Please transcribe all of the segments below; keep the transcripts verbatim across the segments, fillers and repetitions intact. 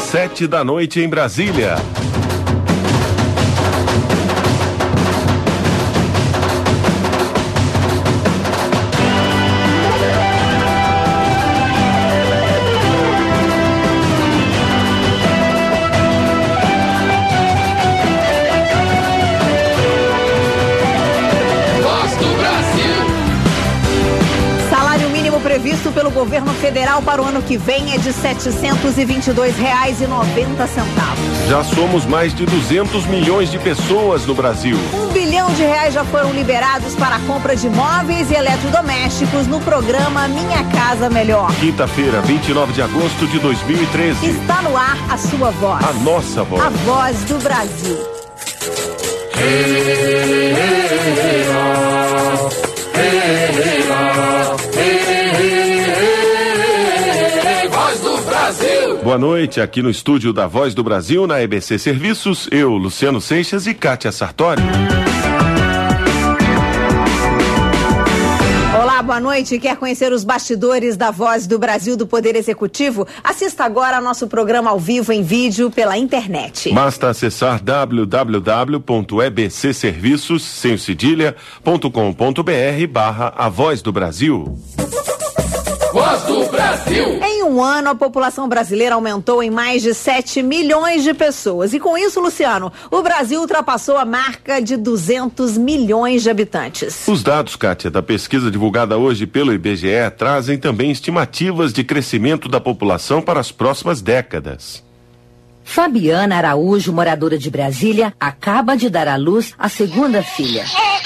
Sete da noite em Brasília. Previsto pelo governo federal para o ano que vem é de setecentos e vinte e dois reais e noventa centavos. Já somos mais de duzentos milhões de pessoas no Brasil. Um bilhão de reais já foram liberados para a compra de móveis e eletrodomésticos no programa Minha Casa Melhor. Quinta-feira, vinte e nove de agosto de dois mil e treze. Está no ar a sua voz. A nossa voz. A voz do Brasil. Hey, hey, hey, oh. Hey, hey, oh. Hey, boa noite, aqui no estúdio da Voz do Brasil, na E B C Serviços, eu, Luciano Seixas e Kátia Sartori. Olá, boa noite. Quer conhecer os bastidores da Voz do Brasil do Poder Executivo? Assista agora nosso programa ao vivo em vídeo pela internet. Basta acessar w w w ponto e b c serviços sem cedilha ponto com ponto b r barra A Voz do Brasil. Voz do Brasil. Em um ano, a população brasileira aumentou em mais de sete milhões de pessoas. E com isso, Luciano, o Brasil ultrapassou a marca de duzentos milhões de habitantes. Os dados, Kátia, da pesquisa divulgada hoje pelo I B G E trazem também estimativas de crescimento da população para as próximas décadas. Fabiana Araújo, moradora de Brasília, acaba de dar à luz a segunda filha.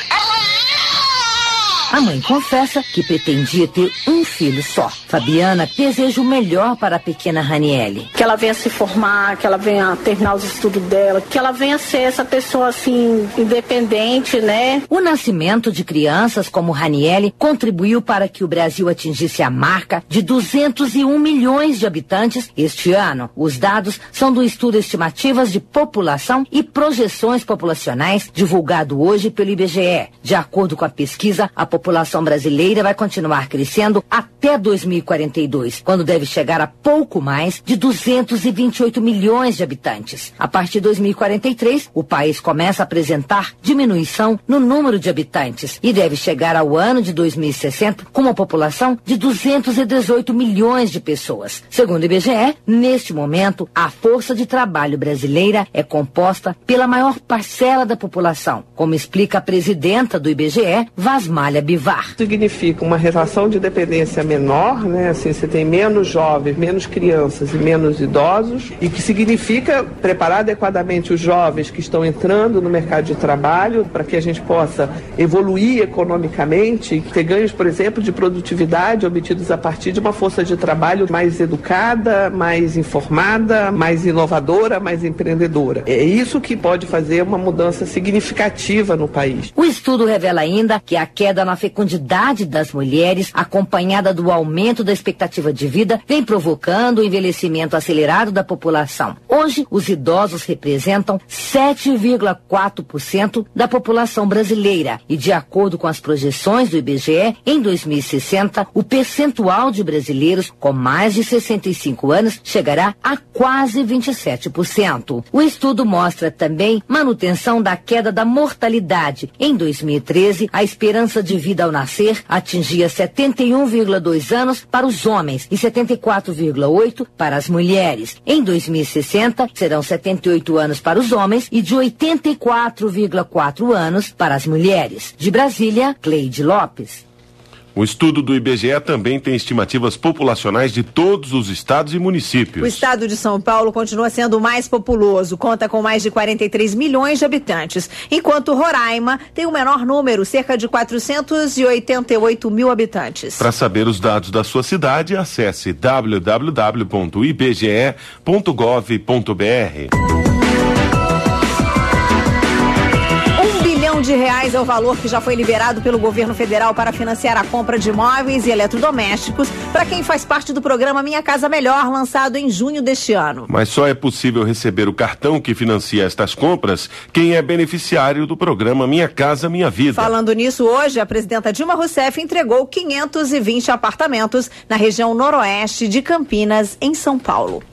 A mãe confessa que pretendia ter um filho só. Fabiana deseja o melhor para a pequena Raniele. Que ela venha se formar, que ela venha terminar os estudos dela, que ela venha ser essa pessoa assim, independente, né? O nascimento de crianças como Raniele contribuiu para que o Brasil atingisse a marca de duzentos e um milhões de habitantes este ano. Os dados são do estudo Estimativas de População e Projeções Populacionais, divulgado hoje pelo I B G E. De acordo com a pesquisa, a população A população brasileira vai continuar crescendo até dois mil e quarenta e dois, quando deve chegar a pouco mais de duzentos e vinte e oito milhões de habitantes. A partir de dois mil e quarenta e três, o país começa a apresentar diminuição no número de habitantes e deve chegar ao ano de dois mil e sessenta com uma população de duzentos e dezoito milhões de pessoas. Segundo o I B G E, neste momento, a força de trabalho brasileira é composta pela maior parcela da população, como explica a presidenta do I B G E, Vasmália Bivar. Significa uma relação de dependência menor, né? Assim, você tem menos jovens, menos crianças e menos idosos, e que significa preparar adequadamente os jovens que estão entrando no mercado de trabalho para que a gente possa evoluir economicamente, ter ganhos, por exemplo, de produtividade obtidos a partir de uma força de trabalho mais educada, mais informada, mais inovadora, mais empreendedora. É isso que pode fazer uma mudança significativa no país. O estudo revela ainda que a queda na fecundidade das mulheres, acompanhada do aumento da expectativa de vida, vem provocando o envelhecimento acelerado da população. Hoje, os idosos representam sete vírgula quatro por cento da população brasileira e, de acordo com as projeções do I B G E, em dois mil e sessenta, o percentual de brasileiros com mais de sessenta e cinco anos chegará a quase vinte e sete por cento. O estudo mostra também manutenção da queda da mortalidade. Em dois mil e treze, a esperança de vida ao nascer atingia setenta e um vírgula dois anos para os homens e setenta e quatro vírgula oito para as mulheres. Em dois mil e sessenta, serão setenta e oito anos para os homens e de oitenta e quatro vírgula quatro anos para as mulheres. De Brasília, Cleide Lopes. O estudo do I B G E também tem estimativas populacionais de todos os estados e municípios. O estado de São Paulo continua sendo o mais populoso, conta com mais de quarenta e três milhões de habitantes, enquanto Roraima tem o menor número, cerca de quatrocentos e oitenta e oito mil habitantes. Para saber os dados da sua cidade, acesse w w w ponto i b g e ponto gov ponto b r. De reais é o valor que já foi liberado pelo governo federal para financiar a compra de móveis e eletrodomésticos para quem faz parte do programa Minha Casa Melhor, lançado em junho deste ano. Mas só é possível receber o cartão que financia estas compras quem é beneficiário do programa Minha Casa Minha Vida. Falando nisso, hoje a presidenta Dilma Rousseff entregou quinhentos e vinte apartamentos na região noroeste de Campinas, em São Paulo.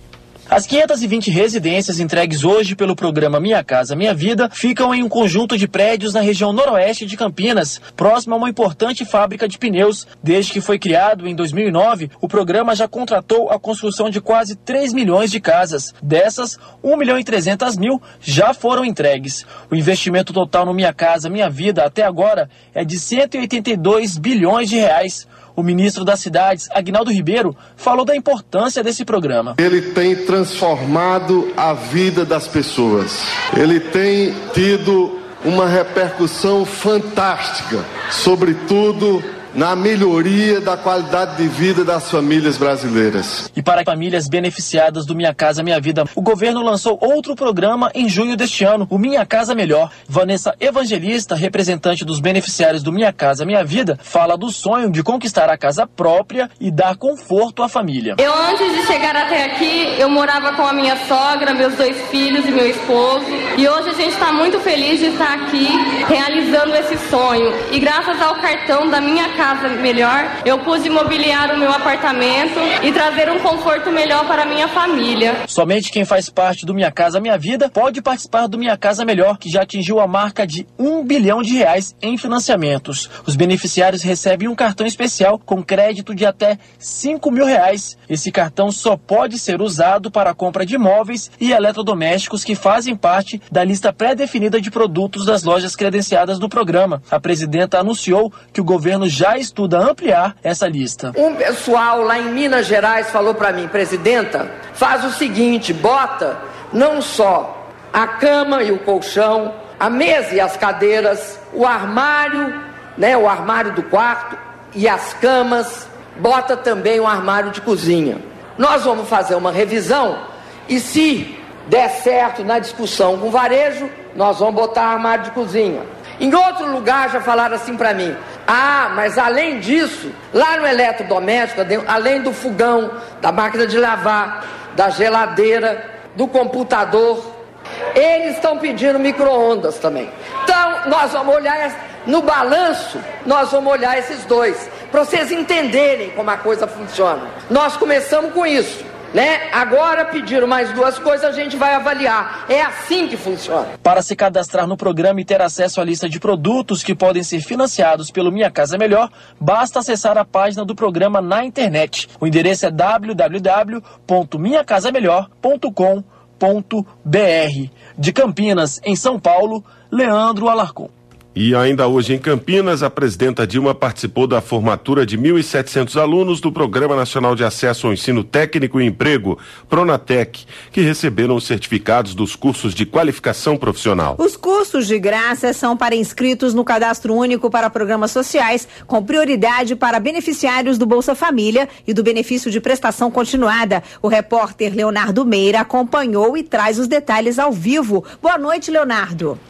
As quinhentas e vinte residências entregues hoje pelo programa Minha Casa Minha Vida ficam em um conjunto de prédios na região noroeste de Campinas, próximo a uma importante fábrica de pneus. Desde que foi criado em dois mil e nove, o programa já contratou a construção de quase três milhões de casas. Dessas, um milhão e trezentas mil já foram entregues. O investimento total no Minha Casa Minha Vida até agora é de cento e oitenta e dois bilhões de reais. O ministro das Cidades, Aguinaldo Ribeiro, falou da importância desse programa. Ele tem transformado a vida das pessoas. Ele tem tido uma repercussão fantástica, sobretudo na melhoria da qualidade de vida das famílias brasileiras. E para famílias beneficiadas do Minha Casa Minha Vida, o governo lançou outro programa em junho deste ano, o Minha Casa Melhor. Vanessa Evangelista, representante dos beneficiários do Minha Casa Minha Vida, fala do sonho de conquistar a casa própria e dar conforto à família. Eu, antes de chegar até aqui, eu morava com a minha sogra, meus dois filhos e meu esposo. E hoje a gente está muito feliz de estar aqui realizando esse sonho. E graças ao cartão da Minha Casa Casa Melhor, eu pude mobiliar o meu apartamento e trazer um conforto melhor para a minha família. Somente quem faz parte do Minha Casa Minha Vida pode participar do Minha Casa Melhor, que já atingiu a marca de um bilhão de reais em financiamentos. Os beneficiários recebem um cartão especial com crédito de até cinco mil reais. Esse cartão só pode ser usado para a compra de móveis e eletrodomésticos que fazem parte da lista pré-definida de produtos das lojas credenciadas do programa. A presidenta anunciou que o governo já estuda ampliar essa lista. Um pessoal lá em Minas Gerais falou para mim, presidenta, faz o seguinte, bota não só a cama e o colchão, a mesa e as cadeiras, o armário, né, o armário do quarto e as camas, bota também o armário de cozinha. Nós vamos fazer uma revisão e se der certo na discussão com o varejo, nós vamos botar armário de cozinha. Em outro lugar já falaram assim para mim, ah, mas além disso, lá no eletrodoméstico, além do fogão, da máquina de lavar, da geladeira, do computador, eles estão pedindo micro-ondas também. Então, nós vamos olhar, no balanço, nós vamos olhar esses dois, para vocês entenderem como a coisa funciona. Nós começamos com isso. Né? Agora pediram mais duas coisas, a gente vai avaliar. É assim que funciona. Para se cadastrar no programa e ter acesso à lista de produtos que podem ser financiados pelo Minha Casa Melhor, basta acessar a página do programa na internet. O endereço é w w w ponto minha casa melhor ponto com ponto b r. De Campinas, em São Paulo, Leandro Alarcon. E ainda hoje em Campinas, a presidenta Dilma participou da formatura de mil e setecentos alunos do Programa Nacional de Acesso ao Ensino Técnico e Emprego, Pronatec, que receberam os certificados dos cursos de qualificação profissional. Os cursos de graça são para inscritos no Cadastro Único para Programas Sociais, com prioridade para beneficiários do Bolsa Família e do benefício de prestação continuada. O repórter Leonardo Meira acompanhou e traz os detalhes ao vivo. Boa noite, Leonardo.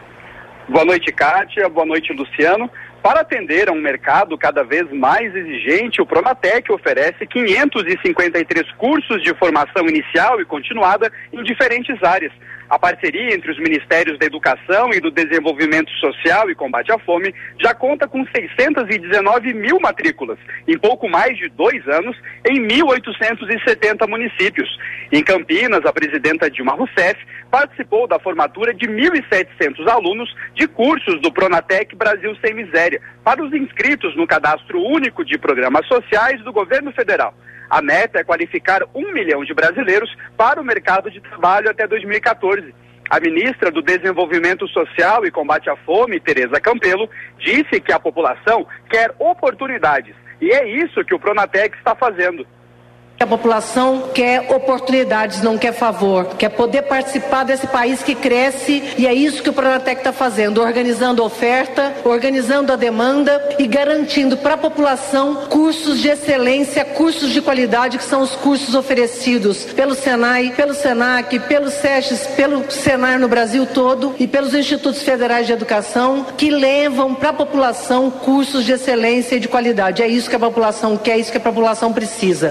Boa noite, Kátia. Boa noite, Luciano. Para atender a um mercado cada vez mais exigente, o Pronatec oferece quinhentos e cinquenta e três cursos de formação inicial e continuada em diferentes áreas. A parceria entre os Ministérios da Educação e do Desenvolvimento Social e Combate à Fome já conta com seiscentos e dezenove mil matrículas, em pouco mais de dois anos, em mil oitocentos e setenta municípios. Em Campinas, a presidenta Dilma Rousseff participou da formatura de mil e setecentos alunos de cursos do Pronatec Brasil Sem Miséria, para os inscritos no Cadastro Único de Programas Sociais do Governo Federal. A meta é qualificar um milhão de brasileiros para o mercado de trabalho até dois mil e quatorze. A ministra do Desenvolvimento Social e Combate à Fome, Tereza Campelo, disse que a população quer oportunidades. E é isso que o Pronatec está fazendo. A população quer oportunidades, não quer favor, quer poder participar desse país que cresce, e é isso que o Pronatec está fazendo, organizando a oferta, organizando a demanda e garantindo para a população cursos de excelência, cursos de qualidade, que são os cursos oferecidos pelo Senai, pelo Senac, pelo SESC, pelo Senar no Brasil todo e pelos Institutos Federais de Educação, que levam para a população cursos de excelência e de qualidade. É isso que a população quer, é isso que a população precisa.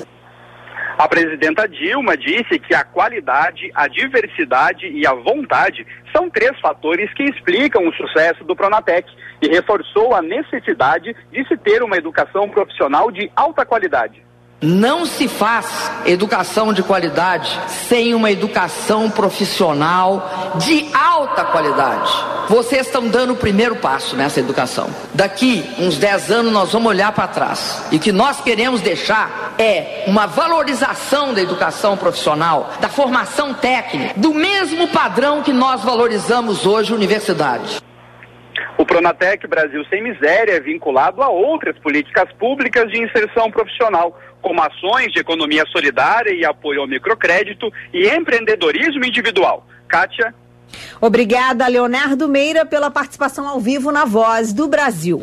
A presidenta Dilma disse que a qualidade, a diversidade e a vontade são três fatores que explicam o sucesso do Pronatec e reforçou a necessidade de se ter uma educação profissional de alta qualidade. Não se faz educação de qualidade sem uma educação profissional de alta qualidade. Vocês estão dando o primeiro passo nessa educação. Daqui uns dez anos nós vamos olhar para trás. E o que nós queremos deixar é uma valorização da educação profissional, da formação técnica, do mesmo padrão que nós valorizamos hoje a universidade. O Pronatec Brasil Sem Miséria é vinculado a outras políticas públicas de inserção profissional, como ações de economia solidária e apoio ao microcrédito e empreendedorismo individual. Kátia. Obrigada, Leonardo Meira, pela participação ao vivo na Voz do Brasil.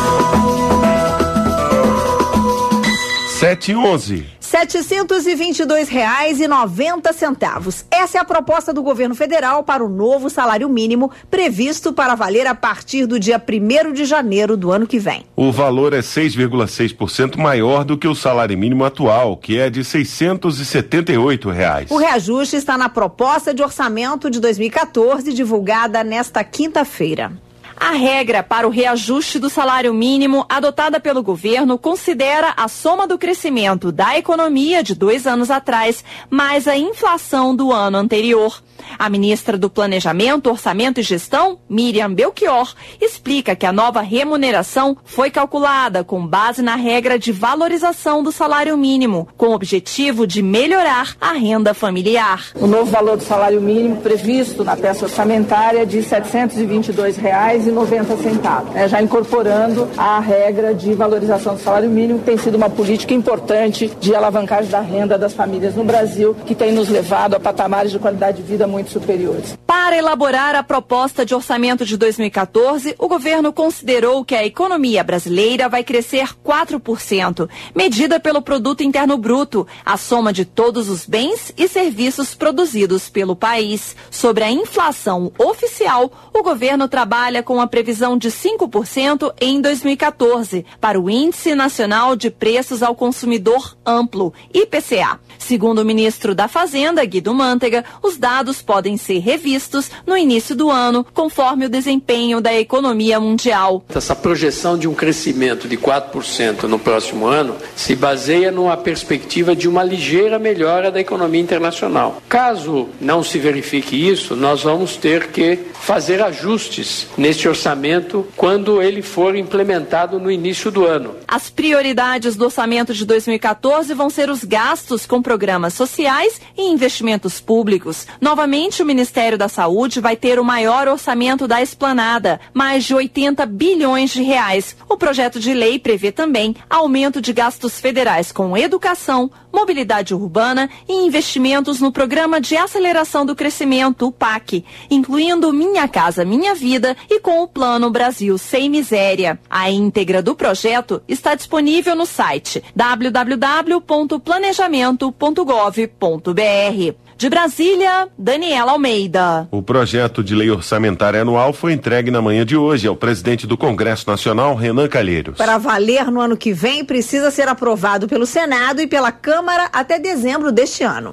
sete e onze. setecentos e vinte e dois reais e noventa centavos. Essa é a proposta do governo federal para o novo salário mínimo previsto para valer a partir do dia primeiro de janeiro do ano que vem. O valor é seis vírgula seis por cento maior do que o salário mínimo atual, que é de seiscentos e setenta e oito reais. O reajuste está na proposta de orçamento de dois mil e quatorze, divulgada nesta quinta-feira. A regra para o reajuste do salário mínimo adotada pelo governo considera a soma do crescimento da economia de dois anos atrás, mais a inflação do ano anterior. A ministra do Planejamento, Orçamento e Gestão, Miriam Belchior, explica que a nova remuneração foi calculada com base na regra de valorização do salário mínimo, com o objetivo de melhorar a renda familiar. O novo valor do salário mínimo previsto na peça orçamentária é de setecentos e vinte e dois reais e noventa centavos, né, já incorporando a regra de valorização do salário mínimo, que tem sido uma política importante de alavancagem da renda das famílias no Brasil, que tem nos levado a patamares de qualidade de vida muito superiores. Para elaborar a proposta de orçamento de dois mil e quatorze, o governo considerou que a economia brasileira vai crescer quatro por cento, medida pelo Produto Interno Bruto, a soma de todos os bens e serviços produzidos pelo país. Sobre a inflação oficial, o governo trabalha com a previsão de cinco por cento em dois mil e quatorze, para o Índice Nacional de Preços ao Consumidor Amplo, I P C A. Segundo o ministro da Fazenda, Guido Mantega, os dados podem ser revistos no início do ano, conforme o desempenho da economia mundial. Essa projeção de um crescimento de quatro por cento no próximo ano se baseia numa perspectiva de uma ligeira melhora da economia internacional. Caso não se verifique isso, nós vamos ter que fazer ajustes neste orçamento quando ele for implementado no início do ano. As prioridades do orçamento de dois mil e quatorze vão ser os gastos com programas sociais e investimentos públicos. Novamente, o Ministério da Saúde vai ter o maior orçamento da esplanada, mais de oitenta bilhões de reais. O projeto de lei prevê também aumento de gastos federais com educação, mobilidade urbana e investimentos no Programa de Aceleração do Crescimento, o P A C, incluindo Minha Casa Minha Vida e com o Plano Brasil Sem Miséria. A íntegra do projeto está disponível no site w w w ponto planejamento ponto gov ponto b r. De Brasília, Daniela Almeida. O projeto de lei orçamentária anual foi entregue na manhã de hoje ao presidente do Congresso Nacional, Renan Calheiros. Para valer no ano que vem, precisa ser aprovado pelo Senado e pela Câmara até dezembro deste ano.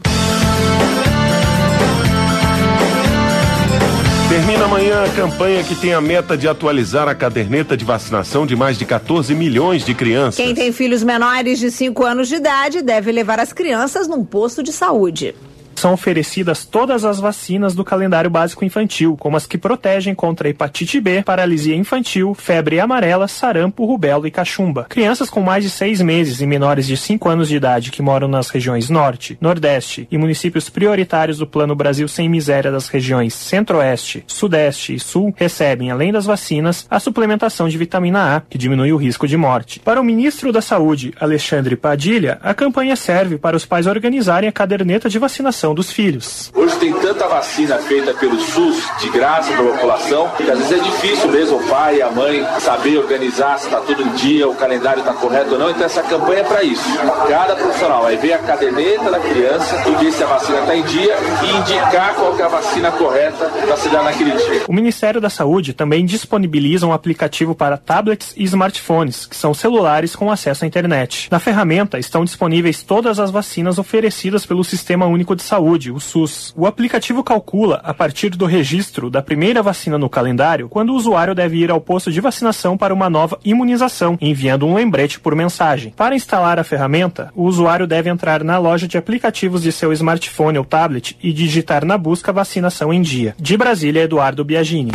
Termina amanhã a campanha que tem a meta de atualizar a caderneta de vacinação de mais de quatorze milhões de crianças. Quem tem filhos menores de cinco anos de idade deve levar as crianças num posto de saúde. São oferecidas todas as vacinas do calendário básico infantil, como as que protegem contra hepatite B, paralisia infantil, febre amarela, sarampo, rubéola e cachumba. Crianças com mais de seis meses e menores de cinco anos de idade que moram nas regiões Norte, Nordeste e municípios prioritários do Plano Brasil Sem Miséria das regiões Centro-Oeste, Sudeste e Sul recebem, além das vacinas, a suplementação de vitamina A, que diminui o risco de morte. Para o ministro da Saúde, Alexandre Padilha, a campanha serve para os pais organizarem a caderneta de vacinação dos filhos. Hoje tem tanta vacina feita pelo SUS de graça para a população que às vezes é difícil mesmo o pai e a mãe saber organizar se está tudo em dia, o calendário está correto ou não. Então essa campanha é para isso. Cada profissional vai ver a caderneta da criança e ver se a vacina está em dia e indicar qual que é a vacina correta para se dar naquele dia. O Ministério da Saúde também disponibiliza um aplicativo para tablets e smartphones, que são celulares com acesso à internet. Na ferramenta estão disponíveis todas as vacinas oferecidas pelo Sistema Único de Saúde. Saúde, o SUS. O aplicativo calcula, a partir do registro da primeira vacina no calendário, quando o usuário deve ir ao posto de vacinação para uma nova imunização, enviando um lembrete por mensagem. Para instalar a ferramenta, o usuário deve entrar na loja de aplicativos de seu smartphone ou tablet e digitar na busca vacinação em dia. De Brasília, Eduardo Biagini.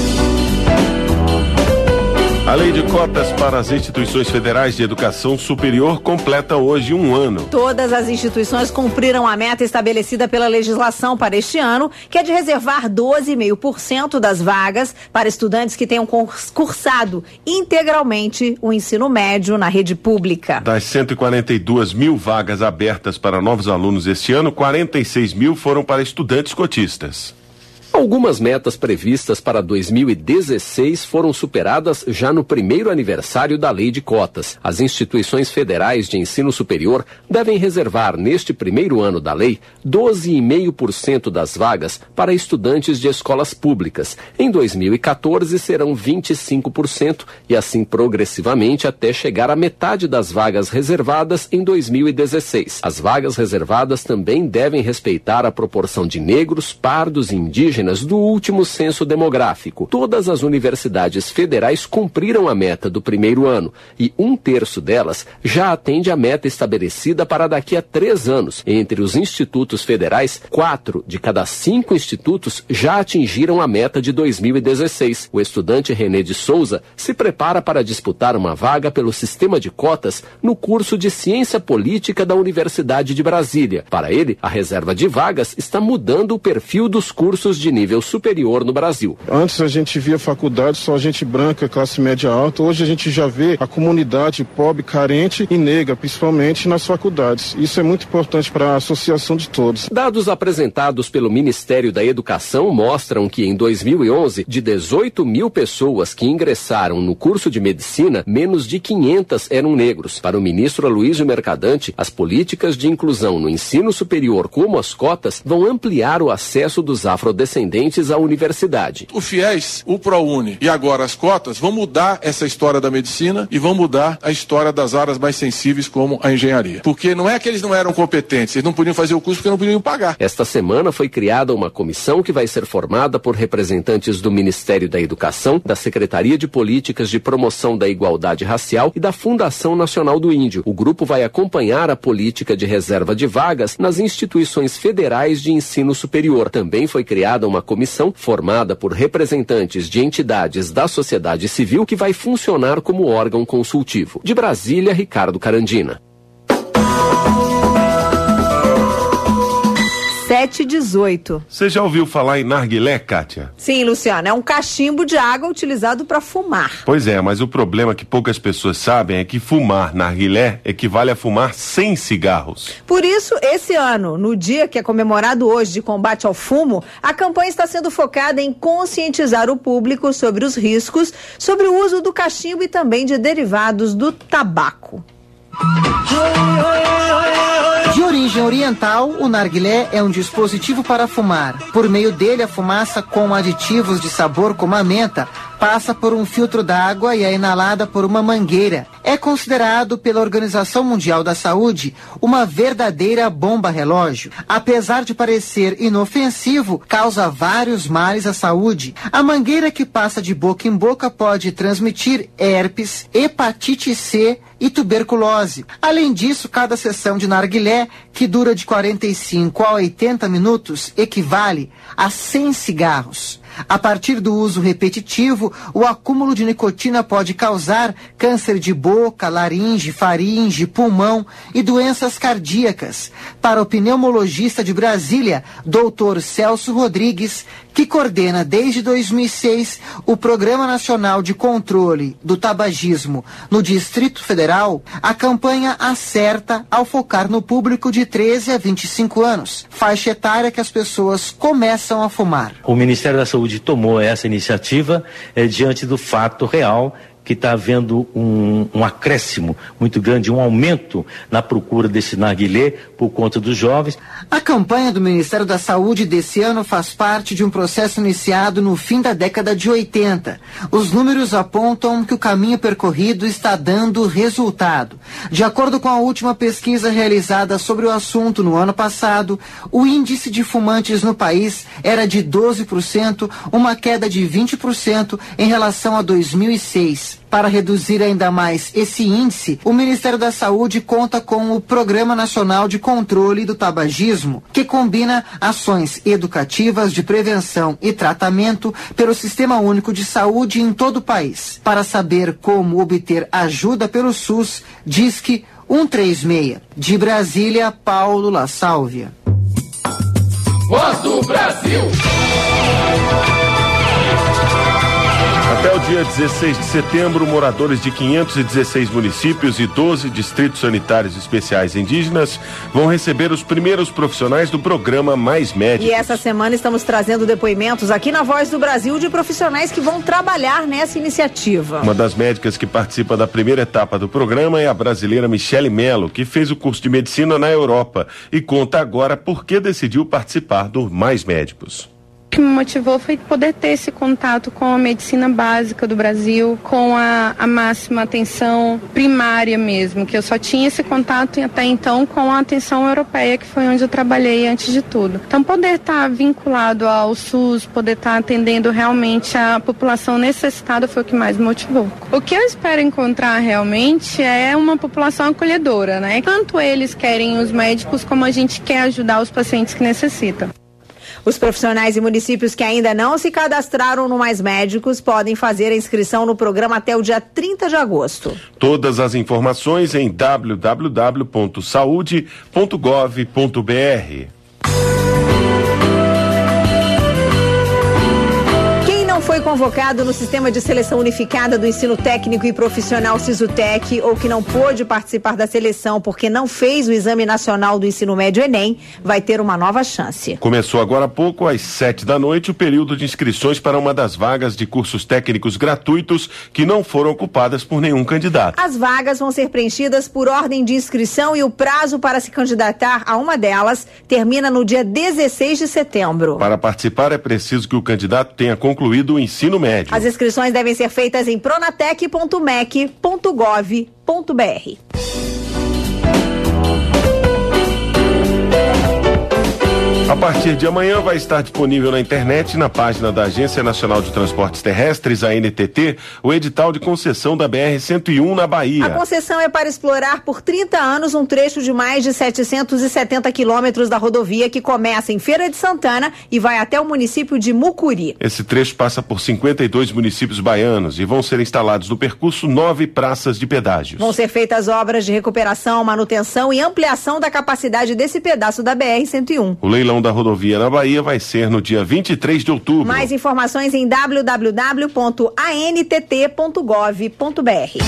A lei de cotas para as instituições federais de educação superior completa hoje um ano. Todas as instituições cumpriram a meta estabelecida pela legislação para este ano, que é de reservar doze vírgula cinco por cento das vagas para estudantes que tenham cursado integralmente o ensino médio na rede pública. Das cento e quarenta e duas mil vagas abertas para novos alunos este ano, quarenta e seis mil foram para estudantes cotistas. Algumas metas previstas para dois mil e dezesseis foram superadas já no primeiro aniversário da Lei de Cotas. As instituições federais de ensino superior devem reservar neste primeiro ano da lei doze vírgula cinco por cento das vagas para estudantes de escolas públicas. Em dois mil e quatorze serão vinte e cinco por cento e assim progressivamente até chegar à metade das vagas reservadas em dois mil e dezesseis. As vagas reservadas também devem respeitar a proporção de negros, pardos e indígenas do último censo demográfico. Todas as universidades federais cumpriram a meta do primeiro ano e um terço delas já atende a meta estabelecida para daqui a três anos. Entre os institutos federais, quatro de cada cinco institutos já atingiram a meta de dois mil e dezesseis. O estudante René de Souza se prepara para disputar uma vaga pelo sistema de cotas no curso de Ciência Política da Universidade de Brasília. Para ele, a reserva de vagas está mudando o perfil dos cursos de nível superior no Brasil. Antes a gente via faculdade só gente branca, classe média alta. Hoje a gente já vê a comunidade pobre, carente e negra, principalmente nas faculdades. Isso é muito importante para a associação de todos. Dados apresentados pelo Ministério da Educação mostram que em dois mil e onze, de dezoito mil pessoas que ingressaram no curso de medicina, menos de quinhentas eram negros. Para o ministro Aloysio Mercadante, as políticas de inclusão no ensino superior, como as cotas, vão ampliar o acesso dos afrodescendentes à universidade. O FIES, o ProUni e agora as cotas vão mudar essa história da medicina e vão mudar a história das áreas mais sensíveis como a engenharia. Porque não é que eles não eram competentes, eles não podiam fazer o curso porque não podiam pagar. Esta semana foi criada uma comissão que vai ser formada por representantes do Ministério da Educação, da Secretaria de Políticas de Promoção da Igualdade Racial e da Fundação Nacional do Índio. O grupo vai acompanhar a política de reserva de vagas nas instituições federais de ensino superior. Também foi criada uma comissão formada por representantes de entidades da sociedade civil que vai funcionar como órgão consultivo. De Brasília, Ricardo Carandina. sete e dezoito. Você já ouviu falar em narguilé, Kátia? Sim, Luciana, é um cachimbo de água utilizado para fumar. Pois é, mas o problema que poucas pessoas sabem é que fumar narguilé equivale a fumar cem cigarros. Por isso, esse ano, no dia que é comemorado hoje de combate ao fumo, a campanha está sendo focada em conscientizar o público sobre os riscos, sobre o uso do cachimbo e também de derivados do tabaco. De origem oriental, o narguilé é um dispositivo para fumar. Por meio dele, a fumaça com aditivos de sabor como a menta passa por um filtro d'água e é inalada por uma mangueira. É considerado pela Organização Mundial da Saúde uma verdadeira bomba-relógio. Apesar de parecer inofensivo, causa vários males à saúde. A mangueira que passa de boca em boca pode transmitir herpes, hepatite C e tuberculose. Além disso, cada sessão de narguilé, que dura de quarenta e cinco a oitenta minutos, equivale a cem cigarros. A partir do uso repetitivo, o acúmulo de nicotina pode causar câncer de boca, laringe, faringe, pulmão e doenças cardíacas. Para o pneumologista de Brasília, doutor Celso Rodrigues, que coordena desde dois mil e seis o Programa Nacional de Controle do Tabagismo no Distrito Federal, a campanha acerta ao focar no público de treze a vinte e cinco anos, faixa etária que as pessoas começam a fumar. O Ministério da Saúde tomou essa iniciativa eh, diante do fato real que está havendo um, um acréscimo muito grande, um aumento na procura desse narguilé por conta dos jovens. A campanha do Ministério da Saúde desse ano faz parte de um processo iniciado no fim da década de oitenta. Os números apontam que o caminho percorrido está dando resultado. De acordo com a última pesquisa realizada sobre o assunto no ano passado, o índice de fumantes no país era de doze por cento, uma queda de vinte por cento em relação a dois mil e seis. Para reduzir ainda mais esse índice, o Ministério da Saúde conta com o Programa Nacional de Controle do Tabagismo, que combina ações educativas de prevenção e tratamento pelo Sistema Único de Saúde em todo o país. Para saber como obter ajuda pelo SUS, Disque um três seis. De Brasília, Paulo La Sálvia. Voz do Brasil. Até o dia dezesseis de setembro, moradores de quinhentos e dezesseis municípios e doze distritos sanitários especiais indígenas vão receber os primeiros profissionais do programa Mais Médicos. E essa semana estamos trazendo depoimentos aqui na Voz do Brasil de profissionais que vão trabalhar nessa iniciativa. Uma das médicas que participa da primeira etapa do programa é a brasileira Michele Mello, que fez o curso de medicina na Europa e conta agora por que decidiu participar do Mais Médicos. O que me motivou foi poder ter esse contato com a medicina básica do Brasil, com a, a máxima atenção primária mesmo, que eu só tinha esse contato até então com a atenção europeia, que foi onde eu trabalhei antes de tudo. Então poder estar vinculado ao SUS, poder estar atendendo realmente a população necessitada foi o que mais me motivou. O que eu espero encontrar realmente é uma população acolhedora, né? Tanto eles querem os médicos como a gente quer ajudar os pacientes que necessitam. Os profissionais e municípios que ainda não se cadastraram no Mais Médicos podem fazer a inscrição no programa até o dia trinta de agosto. Todas as informações em w w w ponto saúde ponto gov ponto b r. Foi convocado no Sistema de Seleção Unificada do Ensino Técnico e Profissional SISUTEC ou que não pôde participar da seleção porque não fez o Exame Nacional do Ensino Médio Enem, vai ter uma nova chance. Começou agora há pouco, às sete da noite, o período de inscrições para uma das vagas de cursos técnicos gratuitos que não foram ocupadas por nenhum candidato. As vagas vão ser preenchidas por ordem de inscrição e o prazo para se candidatar a uma delas termina no dia dezesseis de setembro. Para participar é preciso que o candidato tenha concluído o ensino médio. As inscrições devem ser feitas em pronatec ponto mec ponto gov ponto b r. A partir de amanhã vai estar disponível na internet, na página da Agência Nacional de Transportes Terrestres, a N T T, o edital de concessão da B R cento e um na Bahia. A concessão é para explorar por trinta anos um trecho de mais de setecentos e setenta quilômetros da rodovia que começa em Feira de Santana e vai até o município de Mucuri. Esse trecho passa por cinquenta e dois municípios baianos e vão ser instalados no percurso nove praças de pedágios. Vão ser feitas obras de recuperação, manutenção e ampliação da capacidade desse pedaço da B R cento e um. O leilão da rodovia na Bahia vai ser no dia vinte e três de outubro. Mais informações em w w w ponto a n t t ponto gov ponto b r.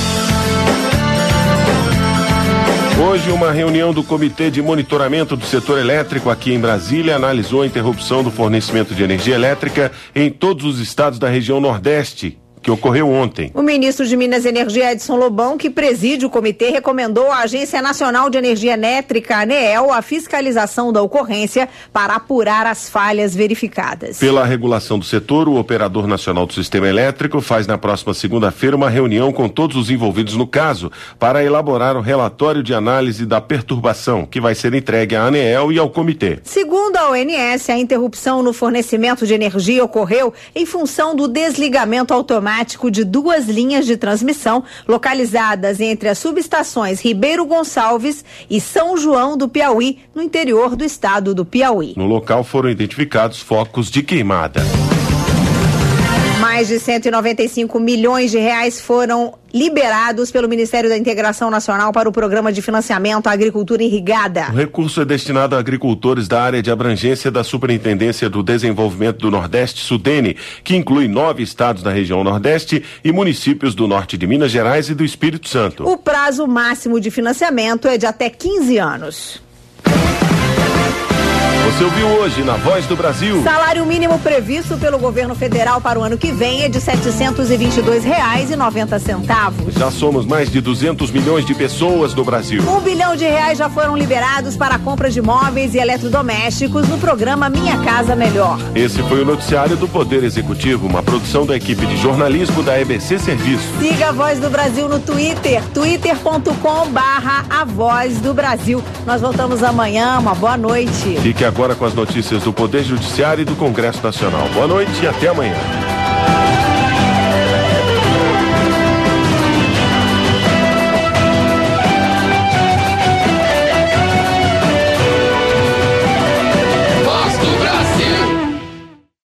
Hoje, uma reunião do Comitê de Monitoramento do Setor Elétrico aqui em Brasília analisou a interrupção do fornecimento de energia elétrica em todos os estados da região Nordeste, que ocorreu ontem. O ministro de Minas e Energia, Edson Lobão, que preside o comitê, recomendou à Agência Nacional de Energia Elétrica, ANEEL, a fiscalização da ocorrência para apurar as falhas verificadas. Pela regulação do setor, o Operador Nacional do Sistema Elétrico faz na próxima segunda-feira uma reunião com todos os envolvidos no caso para elaborar o relatório de análise da perturbação, que vai ser entregue à ANEEL e ao comitê. Segundo a O N S, a interrupção no fornecimento de energia ocorreu em função do desligamento automático de duas linhas de transmissão localizadas entre as subestações Ribeiro Gonçalves e São João do Piauí, no interior do estado do Piauí. No local foram identificados focos de queimada. Mais de cento e noventa e cinco milhões de reais foram liberados pelo Ministério da Integração Nacional para o Programa de Financiamento à Agricultura Irrigada. O recurso é destinado a agricultores da área de abrangência da Superintendência do Desenvolvimento do Nordeste, Sudene, que inclui nove estados da região Nordeste e municípios do norte de Minas Gerais e do Espírito Santo. O prazo máximo de financiamento é de até quinze anos. Você Você ouviu hoje na Voz do Brasil. Salário mínimo previsto pelo governo federal para o ano que vem é de setecentos e vinte e dois reais e noventa centavos. Já somos mais de duzentos milhões de pessoas no Brasil. Um bilhão de reais já foram liberados para a compra de móveis e eletrodomésticos no programa Minha Casa Melhor. Esse foi o noticiário do Poder Executivo, uma produção da equipe de jornalismo da E B C Serviço. Siga a Voz do Brasil no Twitter, twitter ponto com barra a Voz do Brasil. Nós voltamos amanhã, uma boa noite. Fique agora com as notícias do Poder Judiciário e do Congresso Nacional. Boa noite e até amanhã.